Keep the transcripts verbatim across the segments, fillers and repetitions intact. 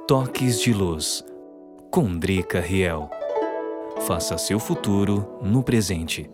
Toques de Luz, com Drica Riel. Faça seu futuro no presente.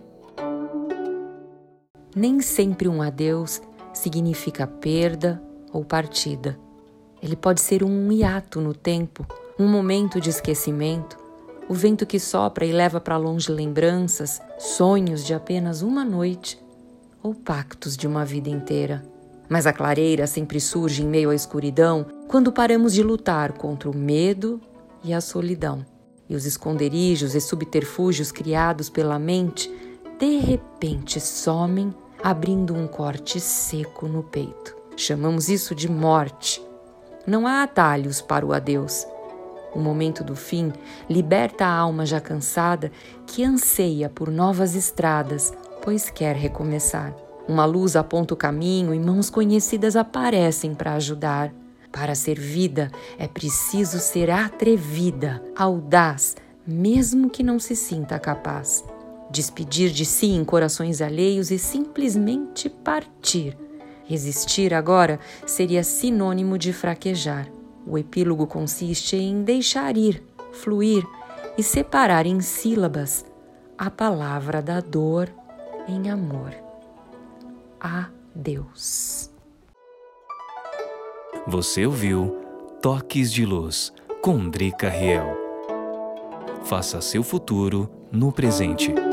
Nem sempre um adeus significa perda ou partida. Ele pode ser um hiato no tempo, um momento de esquecimento, o vento que sopra e leva para longe lembranças, sonhos de apenas uma noite ou pactos de uma vida inteira. Mas a clareira sempre surge em meio à escuridão quando paramos de lutar contra o medo e a solidão. E os esconderijos e subterfúgios criados pela mente de repente somem, abrindo um corte seco no peito. Chamamos isso de morte. Não há atalhos para o adeus. O momento do fim liberta a alma já cansada que anseia por novas estradas, pois quer recomeçar. Uma luz aponta o caminho e mãos conhecidas aparecem para ajudar. Para ser vida, é preciso ser atrevida, audaz, mesmo que não se sinta capaz. Despedir de si em corações alheios e simplesmente partir. Resistir agora seria sinônimo de fraquejar. O epílogo consiste em deixar ir, fluir e separar em sílabas a palavra da dor em amor. Adeus. Você ouviu Toques de Luz, com Drica Riel. Faça seu futuro no presente.